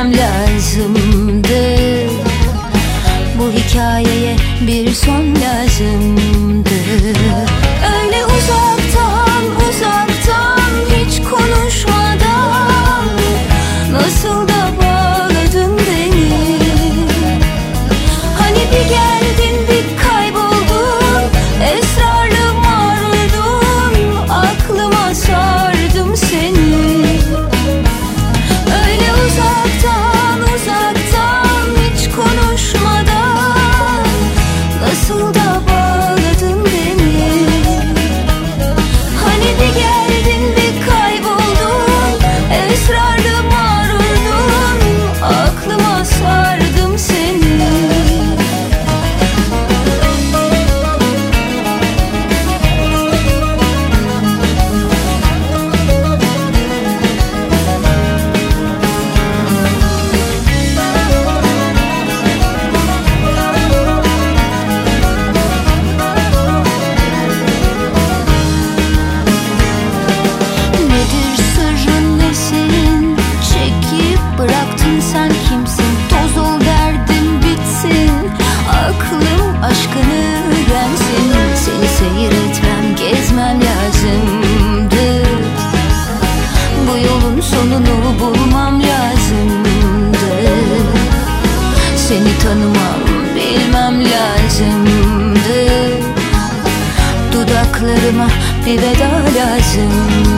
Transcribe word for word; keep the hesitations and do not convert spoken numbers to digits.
gezmem lazımdı. Bu hikayeye bir son lazımdı. Öyle uzaktan uzaktan hiç konuşmadan nasıl da bağladın beni. Hani bir geldin bir kayboldun, esrarlı mağrurdun, aklıma sardım seni. Öyle uzaktan uzaktan hiç konuşmadan nasıl da bağladın beni. Hani bir geldin bir kayboldun, esrarlı mağrurdun, aklıma sardım seni. Nedir sırrın ne senin? Çekip bıraktın sen kimsin? Toz ol derdim bitsin. Aklım aşkını öğrensin. Seni seyretmem, gezmem lazımdı. Bu yolun sonunu bulmam lazımdı. Seni tanımam, bilmem lazımdı. Dudaklarıma bir veda lazımdı.